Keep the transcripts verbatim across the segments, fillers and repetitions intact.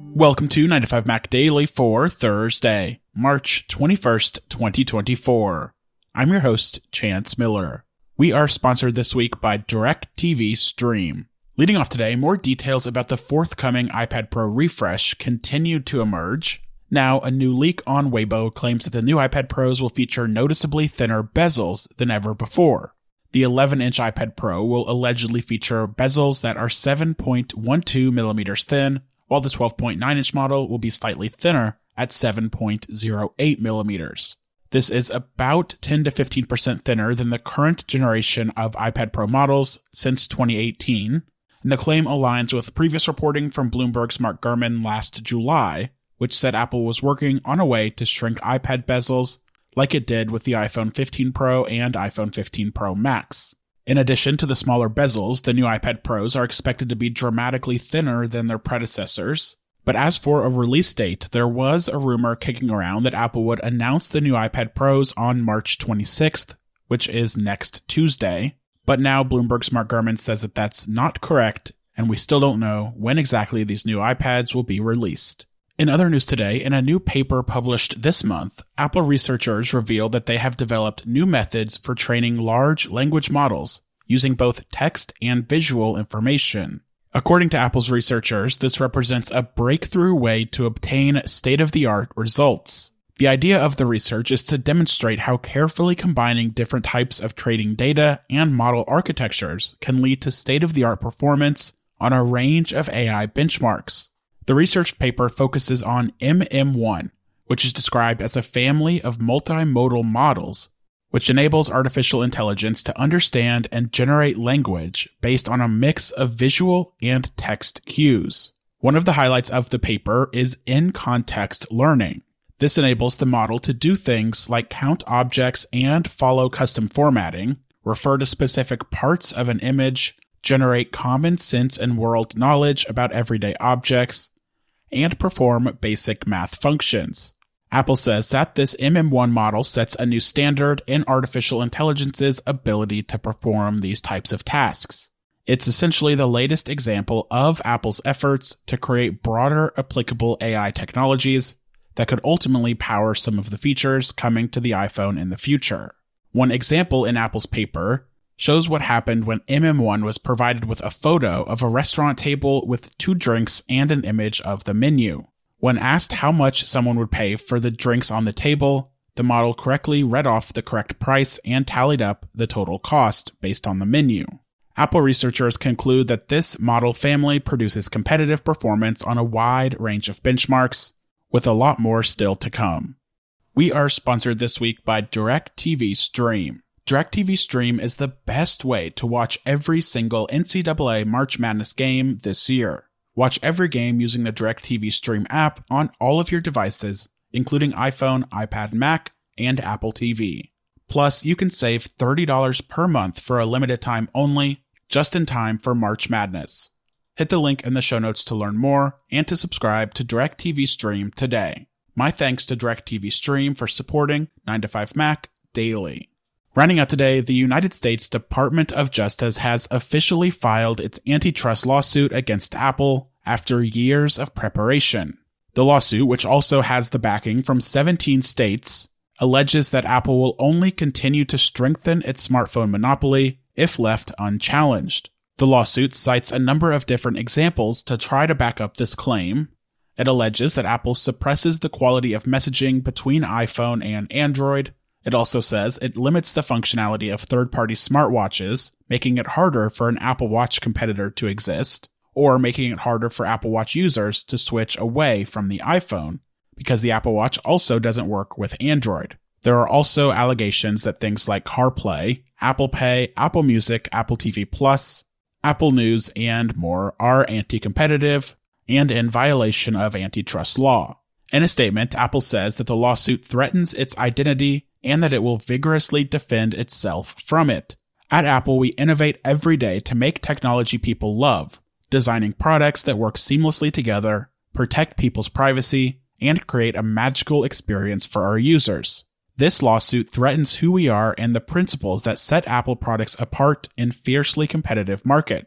Welcome to nine to five Mac Daily for Thursday, March twenty-first, twenty twenty-four. I'm your host, Chance Miller. We are sponsored this week by DirecTV Stream. Leading off today, more details about the forthcoming iPad Pro refresh continued to emerge. Now, a new leak on Weibo claims that the new iPad Pros will feature noticeably thinner bezels than ever before. The eleven inch iPad Pro will allegedly feature bezels that are seven point one two millimeters thin, while the twelve point nine inch model will be slightly thinner at seven point zero eight millimeters. This is about ten to fifteen percent thinner than the current generation of iPad Pro models since twenty eighteen, and the claim aligns with previous reporting from Bloomberg's Mark Gurman last July, which said Apple was working on a way to shrink iPad bezels like it did with the iPhone fifteen Pro and iPhone fifteen Pro Max. In addition to the smaller bezels, the new iPad Pros are expected to be dramatically thinner than their predecessors. But as for a release date, there was a rumor kicking around that Apple would announce the new iPad Pros on March twenty-sixth, which is next Tuesday. But now Bloomberg's Mark Gurman says that that's not correct, and we still don't know when exactly these new iPads will be released. In other news today, in a new paper published this month, Apple researchers revealed that they have developed new methods for training large language models using both text and visual information. According to Apple's researchers, this represents a breakthrough way to obtain state-of-the-art results. The idea of the research is to demonstrate how carefully combining different types of training data and model architectures can lead to state-of-the-art performance on a range of A I benchmarks. The research paper focuses on M M one, which is described as a family of multimodal models, which enables artificial intelligence to understand and generate language based on a mix of visual and text cues. One of the highlights of the paper is in-context learning. This enables the model to do things like count objects and follow custom formatting, refer to specific parts of an image, generate common sense and world knowledge about everyday objects, and perform basic math functions. Apple says that this M M one model sets a new standard in artificial intelligence's ability to perform these types of tasks. It's essentially the latest example of Apple's efforts to create broader applicable A I technologies that could ultimately power some of the features coming to the iPhone in the future. One example in Apple's paper shows what happened when M M one was provided with a photo of a restaurant table with two drinks and an image of the menu. When asked how much someone would pay for the drinks on the table, the model correctly read off the correct price and tallied up the total cost based on the menu. Apple researchers conclude that this model family produces competitive performance on a wide range of benchmarks, with a lot more still to come. We are sponsored this week by DirecTV Stream. DirecTV Stream is the best way to watch every single N C double A March Madness game this year. Watch every game using the DirecTV Stream app on all of your devices, including iPhone, iPad, Mac, and Apple T V. Plus, you can save thirty dollars per month for a limited time only, just in time for March Madness. Hit the link in the show notes to learn more and to subscribe to DirecTV Stream today. My thanks to DirecTV Stream for supporting nine to five Mac Daily. Rounding out today, the United States Department of Justice has officially filed its antitrust lawsuit against Apple after years of preparation. The lawsuit, which also has the backing from seventeen states, alleges that Apple will only continue to strengthen its smartphone monopoly if left unchallenged. The lawsuit cites a number of different examples to try to back up this claim. It alleges that Apple suppresses the quality of messaging between iPhone and Android. It also says it limits the functionality of third-party smartwatches, making it harder for an Apple Watch competitor to exist, or making it harder for Apple Watch users to switch away from the iPhone, because the Apple Watch also doesn't work with Android. There are also allegations that things like CarPlay, Apple Pay, Apple Music, Apple T V Plus, Apple News, and more are anti-competitive and in violation of antitrust law. In a statement, Apple says that the lawsuit threatens its identity and that it will vigorously defend itself from it. At Apple, we innovate every day to make technology people love, designing products that work seamlessly together, protect people's privacy, and create a magical experience for our users. This lawsuit threatens who we are and the principles that set Apple products apart in fiercely competitive markets.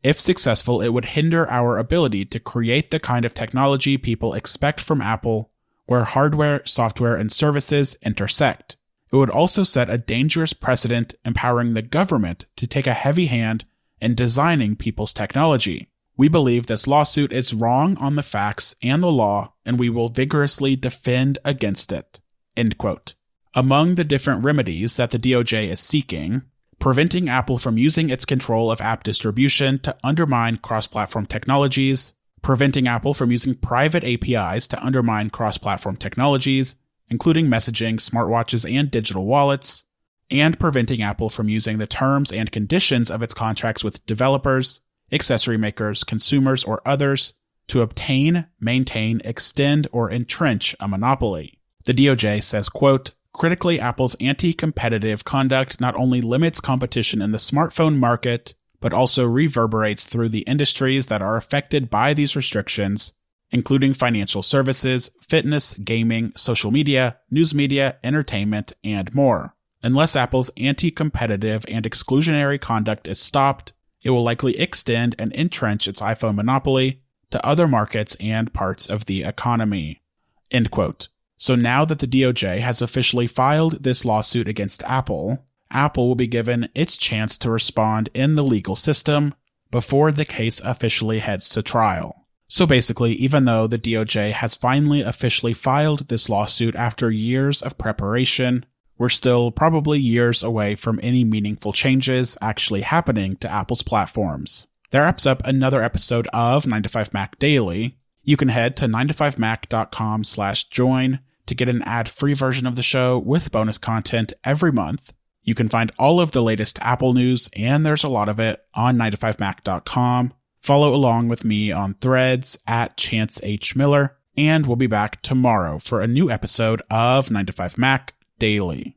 If successful, it would hinder our ability to create the kind of technology people expect from Apple, where hardware, software, and services intersect. It would also set a dangerous precedent, empowering the government to take a heavy hand in designing people's technology. We believe this lawsuit is wrong on the facts and the law, and we will vigorously defend against it." End quote. Among the different remedies that the D O J is seeking, preventing Apple from using its control of app distribution to undermine cross-platform technologies, preventing Apple from using private A P Is to undermine cross-platform technologies, including messaging, smartwatches, and digital wallets, and preventing Apple from using the terms and conditions of its contracts with developers, accessory makers, consumers, or others to obtain, maintain, extend, or entrench a monopoly. The D O J says, quote, "Critically, Apple's anti-competitive conduct not only limits competition in the smartphone market, but also reverberates through the industries that are affected by these restrictions, including financial services, fitness, gaming, social media, news media, entertainment, and more. Unless Apple's anti-competitive and exclusionary conduct is stopped, it will likely extend and entrench its iPhone monopoly to other markets and parts of the economy." End quote. So now that the D O J has officially filed this lawsuit against Apple, Apple will be given its chance to respond in the legal system before the case officially heads to trial. So basically, even though the D O J has finally officially filed this lawsuit after years of preparation, we're still probably years away from any meaningful changes actually happening to Apple's platforms. That wraps up another episode of nine to five Mac Daily. You can head to nine to five mac dot com slash join to get an ad-free version of the show with bonus content every month. You can find all of the latest Apple news, and there's a lot of it, on nine to five mac dot com. Follow along with me on Threads at Chance H. Miller, and we'll be back tomorrow for a new episode of nine to five Mac Daily.